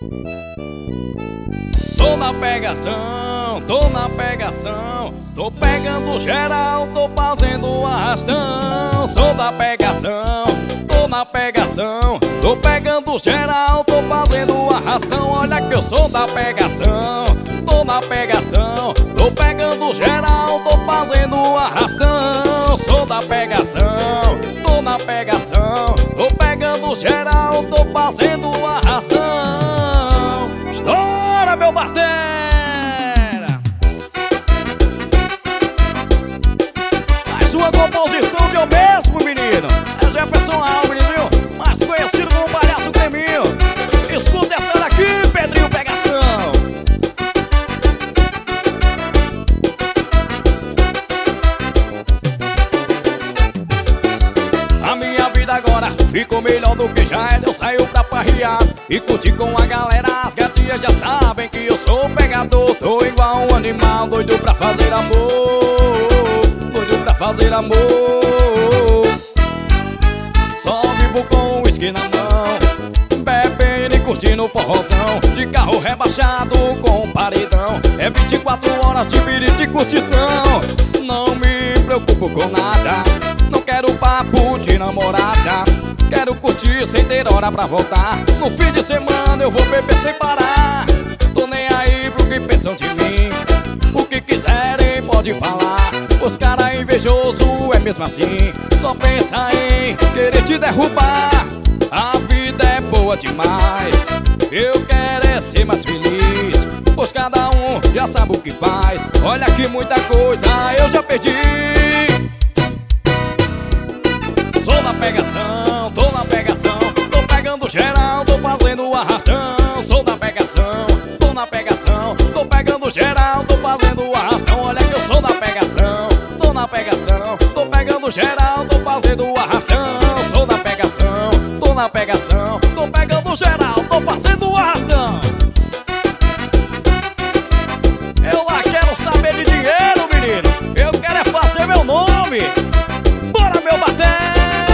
Sou na pegação, tô na pegação, tô pegando geral, tô fazendo arrastão. Sou da pegação, tô na pegação, tô pegando geral, tô fazendo arrastão. Olha que eu sou da pegação, tô na pegação, tô pegando geral, tô fazendo arrastão. Sou da pegação, tô na pegação, tô pegando geral, tô fazendo arrastão. Estoura, meu batera! Mais uma composição de eu mesmo, menino. É Jefferson Alves, viu? Mais conhecido como Palhaço Creminho. Escuta essa daqui, Pedrinho Pegação. A minha vida agora ficou melhor do que já era. Eu saio pra parrear e curtir com a galera. As gatinhas já sabem que eu sou pegador. Tô igual um animal, doido pra fazer amor. Doido pra fazer amor. Só vivo com uísque na mão, bebendo e curtindo forrozão. De carro rebaixado com paredão. É 24 horas de birita e curtição. Não me preocupo com nada, não quero papo de namorada. Quero curtir sem ter hora pra voltar. No fim de semana eu vou beber sem parar. Tô nem aí pro que pensam de mim. O que quiserem pode falar. Os cara invejoso é mesmo assim, só pensa em querer te derrubar. A vida é boa demais, eu quero é ser mais feliz. Pois cada um já sabe o que faz. Olha que muita coisa eu já perdi. Sou na pegação, tô na pegação, tô pegando geral, tô fazendo arrastão. Sou na pegação, tô na pegação, tô pegando geral, tô fazendo arrastão. Olha que eu sou na pegação, tô na pegação, tô pegando geral, tô fazendo arrastão. Sou na pegação, tô na pegação, tô pegando geral, tô fazendo arrastão. Eu lá quero saber de dinheiro, menino, eu quero é fazer meu nome. Bora, meu batera!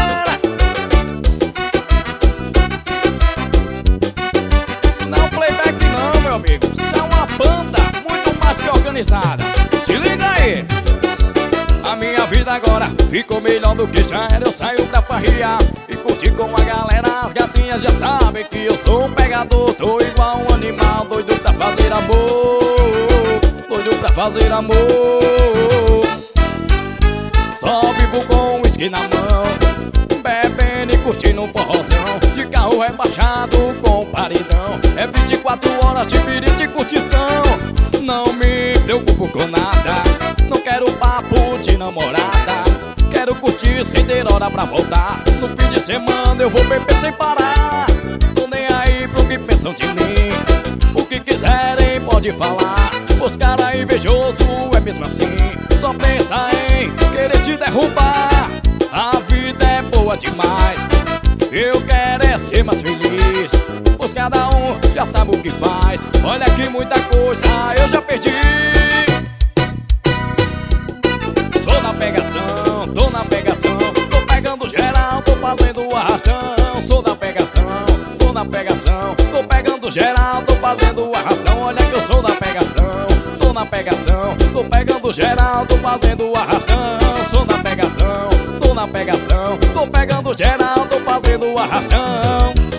Amigo, isso é uma banda muito mais que organizada. Se liga aí. A minha vida agora ficou melhor do que já era. Eu saio pra parrear e curtir com a galera. As gatinhas já sabem que eu sou um pegador. Tô igual um animal, doido pra fazer amor. Doido pra fazer amor. Só vivo com uísque na mão, bebendo e curtindo um forrozão. De carro rebaixado com paredão. É 24 horas de birita e curtição. Não me preocupo com nada, não quero papo de namorada. Quero curtir sem ter hora pra voltar. No fim de semana eu vou beber sem parar. Tô nem aí pro que pensam de mim. O que quiserem pode falar. Os cara invejoso é mesmo assim, só pensa em querer te derrubar. A vida é boa demais, eu quero é ser mais feliz. Pois cada um já sabe o que faz. Olha que muita coisa eu já perdi. Sou na pegação, tô na pegação, tô pegando geral, tô fazendo arrastão. Sou na pegação, tô na pegação, tô pegando geral, tô fazendo arrastão. Olha que eu sou da pegação, tô na pegação, tô pegando geral, tô fazendo arrastão. Sou na pegação, tô na pegação, tô pegando geral, tô fazendo arrastão.